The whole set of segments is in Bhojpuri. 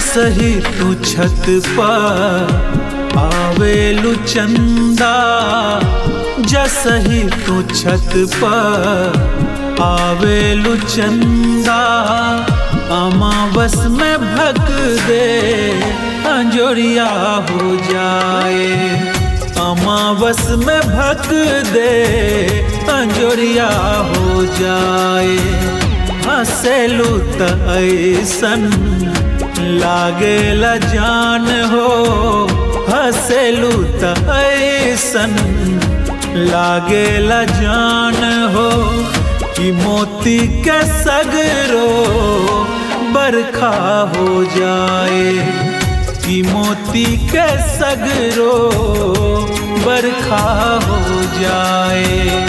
जसही तू छत पर आवेलु चंदा, जसही तू छत पर आवेलु चंदा, अमावस में भक दे अंजोरिया हो जाए, अमावस में भक दे अंजोरिया हो जाए। हंसेलु त ऐसन लागेला जान हो, हंसेलु त ऐसन लागेला जान हो, कि मोती के सगरो बरखा हो जाए, कि मोती के सगरो बरखा हो जाए।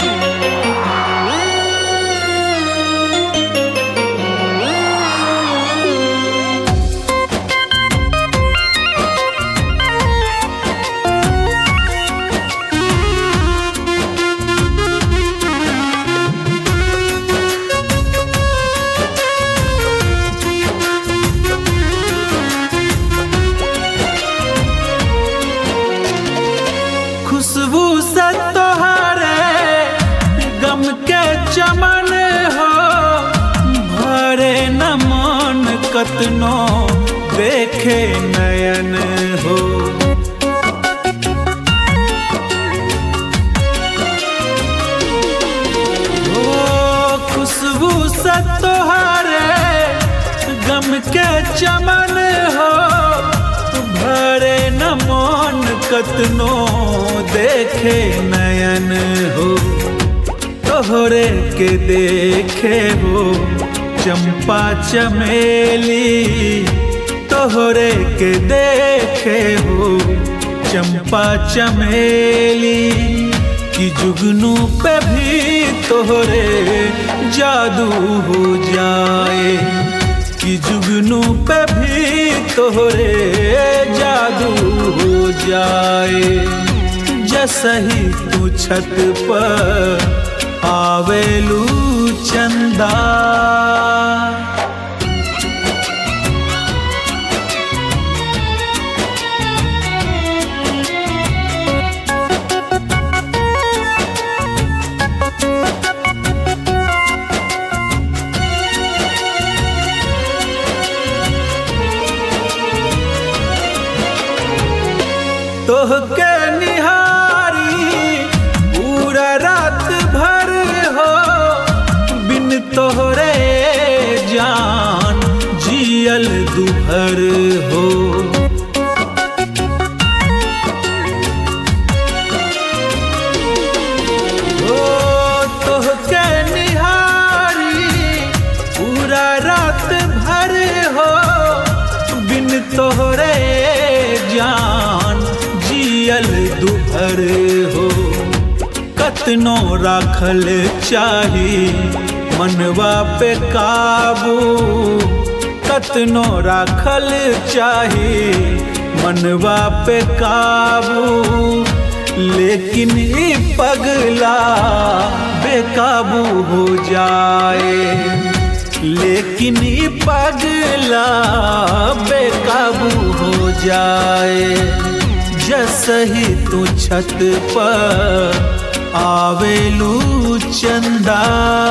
खुशबू से तोहरे गम के चमन हो, भरे न मन कतनो देखे नयन हो। खुशबू से तोहरे गम के चमन हो, भरे न मन कतनो देखे नयन हो। तोहरे के देखे हो चंपा चमेली, तोहरे के देखे हो चंपा चमेली, कि जुगनू पे भी तोहरे जादू हो जाए, कि जुगनू पे भी तोहरे जादू हो जाए। जसही तू छत पर आवेलु चंदा, तोहके निहारी पूरा रात भर हो, बिन तोहरे जान जियल दुभर हो। तोहके निहारी पूरा रात भर हो, बिन तोहरे जान जियल दुभर हो। कतनो राखल चाही मनवा पे काबू, कतनो राखल चाही मनवा पे काबू, लेकिन ई पगला बेकाबू हो जाए, लेकिन ई पगला बेकाबू हो जाए। जसही तू छत पर आवेलु चंदा।